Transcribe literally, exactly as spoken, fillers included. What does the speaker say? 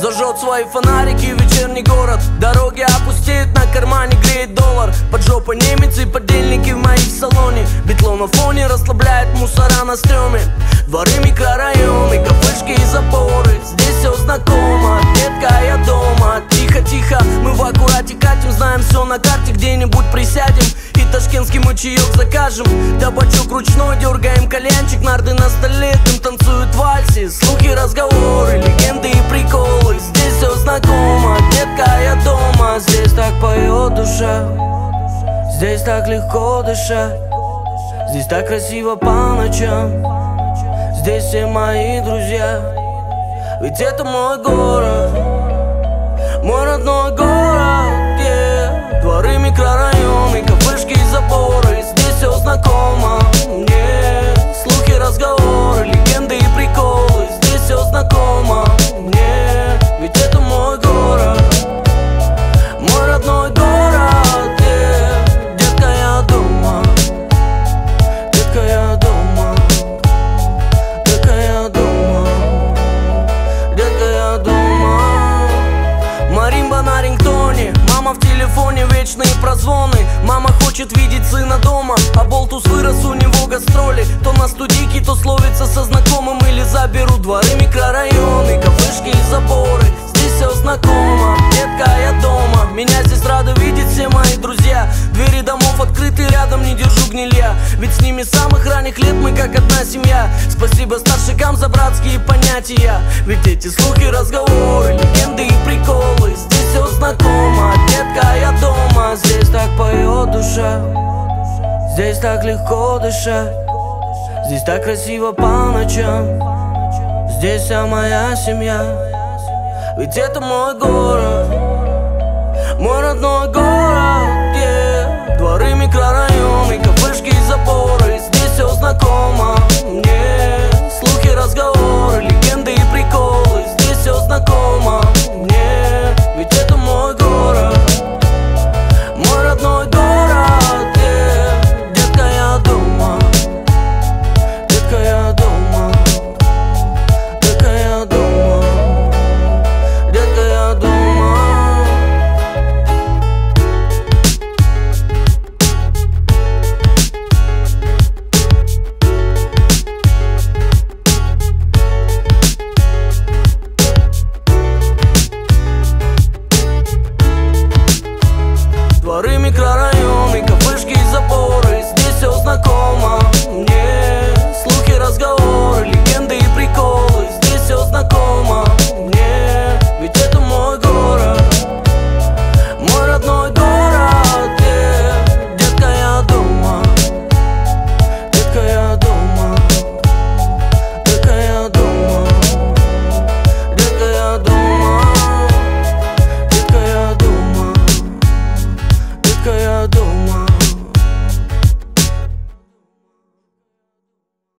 зажжет свои фонарики вечерний город. Дороги опустеют, на кармане греет доллар. Под жопой немец и подельники в моих салоне. Битло на фоне расслабляет мусора на стреме. Дворы, микрорайоны, кафешки и запоры. Здесь все знакомо, детка, я дома. Тихо-тихо, мы в аккурате катим. Знаем все на карте, где-нибудь присядем и ташкентский мы чаек закажем. Табачок ручной, дергаем кальянчик. Нарды на столе, дым танцуют вальсы. Слухи, разговоры, легенды и приколы. Здесь все знакомо, детка, я дома. Здесь так поет душа, здесь так легко дышать. Здесь так красиво по ночам, здесь все мои друзья. Ведь это мой город, мой родной город, yeah. Дворы, микрорайоны, кафешки и заборы. Здесь все знакомо мне. Слухи, разговоры, легенды и приколы. Здесь все знакомо мне. Ведь это мой город, мой родной город, yeah. Детка, я дома, детка, я дома, детка, я дома, детка, я дома. Маримба на рингтоне, мама в телефоне, вечные прозвоны. Мама хочет видеть сына дома, а болтус вырос, у него гастроли. То на студийке, то словится со знакомым или заберу. Дворы, микрорайоны, кафешки и заборы. Здесь все знакомо, детка, я дома. Меня здесь рады видеть все мои друзья. Двери домов открыты, рядом не держу гнилья. Ведь с ними с самых ранних лет мы как одна семья. Спасибо старшикам за братские понятия. Ведь эти слухи, разговоры, легенды и приколы. Здесь все знакомо, детка, я дома. Здесь так поет душа, здесь так легко дышать. Здесь так красиво по ночам, здесь вся моя семья. Ведь это мой город, мой родной город, yeah. Дворы, микрорайоны, кафешки и заборы. Здесь все знакомо мне. Слухи, разговоры, легенды и приколы.